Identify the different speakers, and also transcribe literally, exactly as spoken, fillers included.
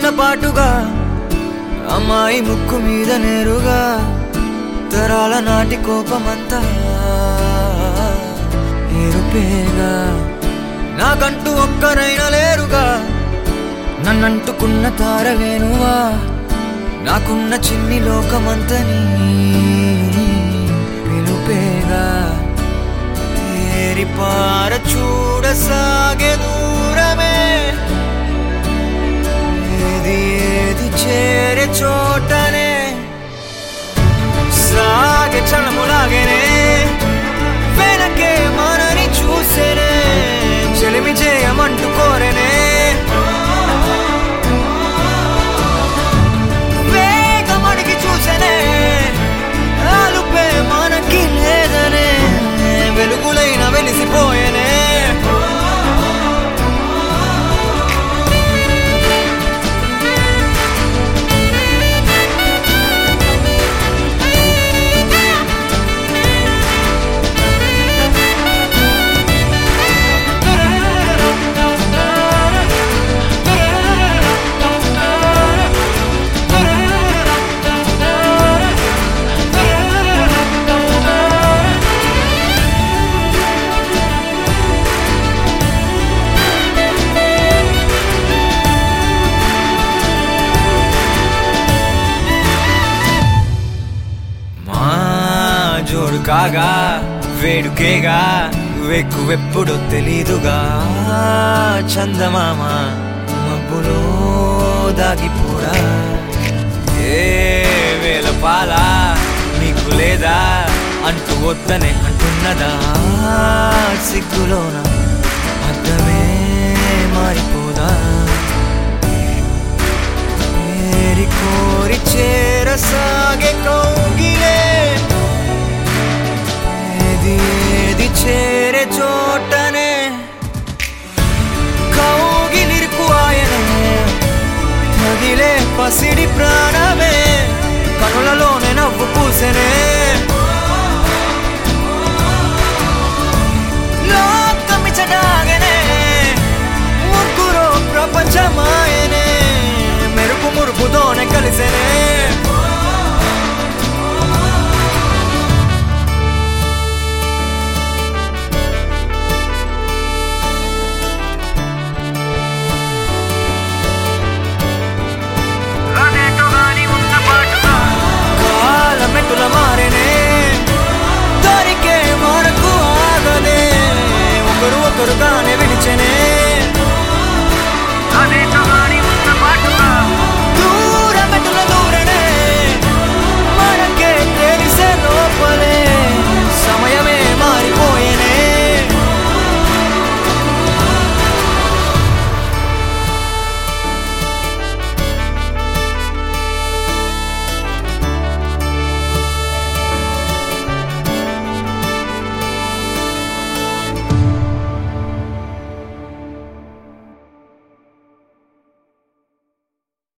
Speaker 1: చిన్నపాటుగా అమ్మాయి ముక్కు మీద నేరుగా తరాల నాటి కోపమంతా ఏరుపేగా నాకంటూ ఒక్కరైనా లేరుగా నన్నంటుకున్న తారవేనువా నాకున్న చిన్ని లోకమంతని పిలుపేగా తేరిపార చూడసాగే దూరమే ఏది ఏది చేరే చోటనే సాగే చలములాగేనే వెనకే మనని చూసేనే చెలిమి చేయమంటూ కోరేనే వేగమడికి చూసేనే ఆలుపే మనకి లేదనే వెలుగులైన వెలిసిపోయేనే జోడు కాగా వేడుకేగా వెక్కువెప్పుడు తెలీదుగా చందమామ మబ్బులో దాగిపోరా ఏ వేల పాల నీకు లేదా అంటూ వద్దనే అంటున్నదా సిగ్గులోన అర్థమే మారిపోదా ఏరి కోరి చేరసాగే కౌగిలే ఏది చేరే చోటనే కౌగిలిరుకు ఆయనే తగిలే పసిడి ప్రాణమే కనులలోనే నవ్వు పూసెనే లోకమిచడాగనే ముగ్గురు ప్రపంచమాయనే మెరుపు మురుపుతోనే కలిసెనే